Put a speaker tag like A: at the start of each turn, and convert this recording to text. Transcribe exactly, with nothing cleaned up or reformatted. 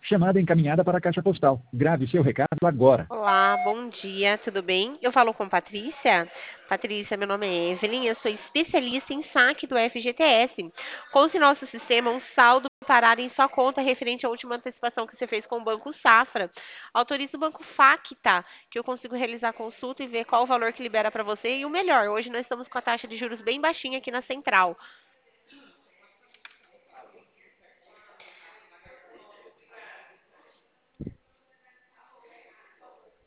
A: Chamada encaminhada para a caixa postal. Grave seu recado agora.
B: Olá, bom dia, tudo bem? Eu falo com Patrícia. Patrícia, meu nome é Evelyn, eu sou especialista em saque do F G T S. Conste em nosso sistema um saldo parado em sua conta referente à última antecipação que você fez com o Banco Safra. Autorize o Banco Facta, que eu consigo realizar a consulta e ver qual o valor que libera para você. E o melhor, hoje nós estamos com a taxa de juros bem baixinha aqui na Central.